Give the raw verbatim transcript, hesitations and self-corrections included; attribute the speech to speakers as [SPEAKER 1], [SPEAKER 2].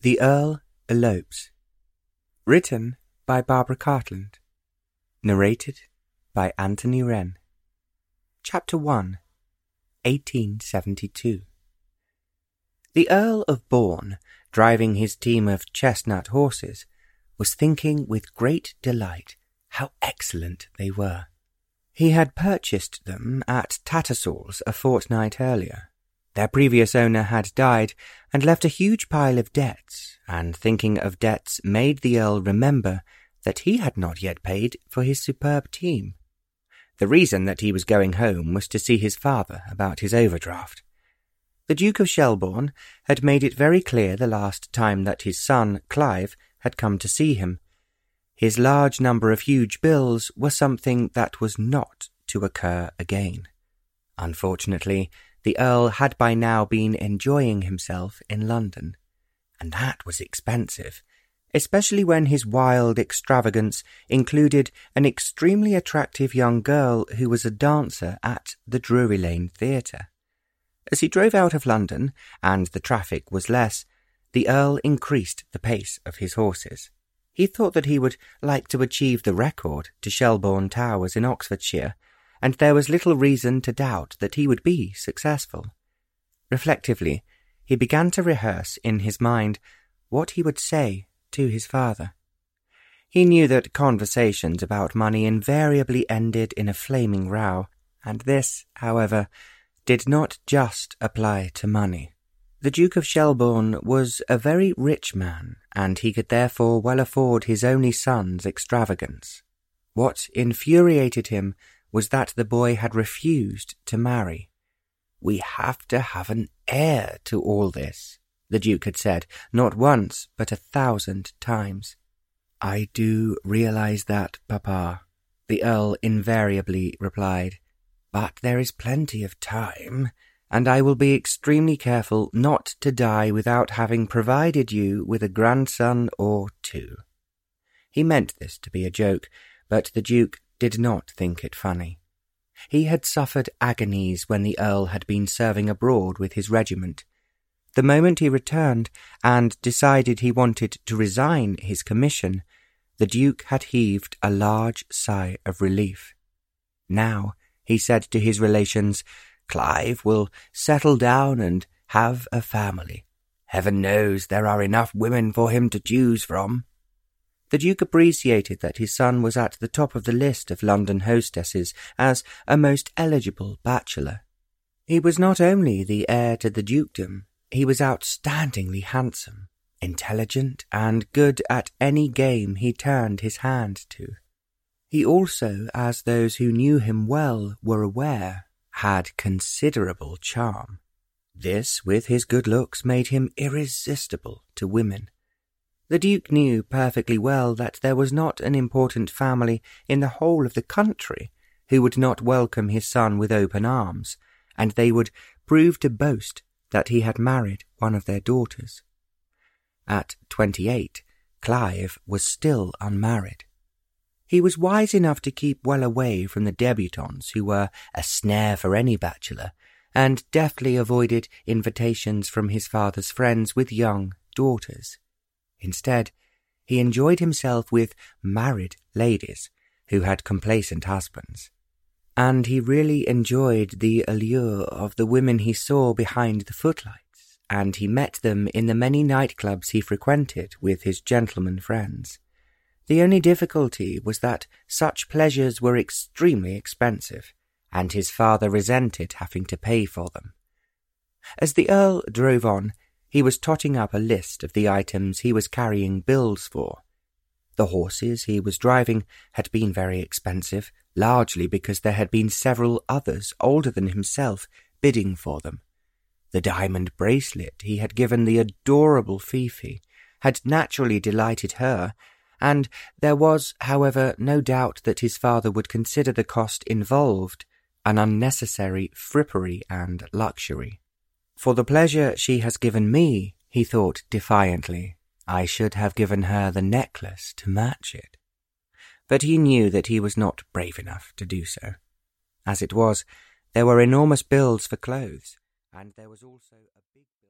[SPEAKER 1] The Earl Elopes. Written by Barbara Cartland. Narrated by Anthony Wren. Chapter one. eighteen seventy-two. The Earl of Bourne, driving his team of chestnut horses, was thinking with great delight how excellent they were. He had purchased them at Tattersall's a fortnight earlier. Their previous owner had died and left a huge pile of debts, and thinking of debts made the Earl remember that he had not yet paid for his superb team. The reason that he was going home was to see his father about his overdraft. The Duke of Shelbourne had made it very clear the last time that his son, Clive, had come to see him. His large number of huge bills were something that was not to occur again. Unfortunately, the Earl had by now been enjoying himself in London, and that was expensive, especially when his wild extravagance included an extremely attractive young girl who was a dancer at the Drury Lane Theatre. As he drove out of London, and the traffic was less, the Earl increased the pace of his horses. He thought that he would like to achieve the record to Shelbourne Towers in Oxfordshire, and there was little reason to doubt that he would be successful. Reflectively, he began to rehearse in his mind what he would say to his father. He knew that conversations about money invariably ended in a flaming row, and this, however, did not just apply to money. The Duke of Shelbourne was a very rich man, and he could therefore well afford his only son's extravagance. What infuriated him was that the boy had refused to marry. "We have to have an heir to all this," the Duke had said, not once, but a thousand times. "I do realize that, Papa," the Earl invariably replied, "but there is plenty of time, and I will be extremely careful not to die without having provided you with a grandson or two." He meant this to be a joke, but the Duke did not think it funny. He had suffered agonies when the Earl had been serving abroad with his regiment. The moment he returned and decided he wanted to resign his commission, the Duke had heaved a large sigh of relief. Now, he said to his relations, "Clive will settle down and have a family. Heaven knows there are enough women for him to choose from." The Duke appreciated that his son was at the top of the list of London hostesses as a most eligible bachelor. He was not only the heir to the dukedom, he was outstandingly handsome, intelligent, and good at any game he turned his hand to. He also, as those who knew him well were aware, had considerable charm. This, with his good looks, made him irresistible to women. The Duke knew perfectly well that there was not an important family in the whole of the country who would not welcome his son with open arms, and they would prove to boast that he had married one of their daughters. At twenty-eight, Clive was still unmarried. He was wise enough to keep well away from the debutantes who were a snare for any bachelor, and deftly avoided invitations from his father's friends with young daughters. Instead, he enjoyed himself with married ladies who had complacent husbands, and he really enjoyed the allure of the women he saw behind the footlights, and he met them in the many nightclubs he frequented with his gentleman friends. The only difficulty was that such pleasures were extremely expensive, and his father resented having to pay for them. As the Earl drove on, he was totting up a list of the items he was carrying bills for. The horses he was driving had been very expensive, largely because there had been several others older than himself bidding for them. The diamond bracelet he had given the adorable Fifi had naturally delighted her, and there was, however, no doubt that his father would consider the cost involved an unnecessary frippery and luxury. "For the pleasure she has given me," he thought defiantly, "I should have given her the necklace to match it." But he knew that he was not brave enough to do so. As it was, there were enormous bills for clothes, and there was also a big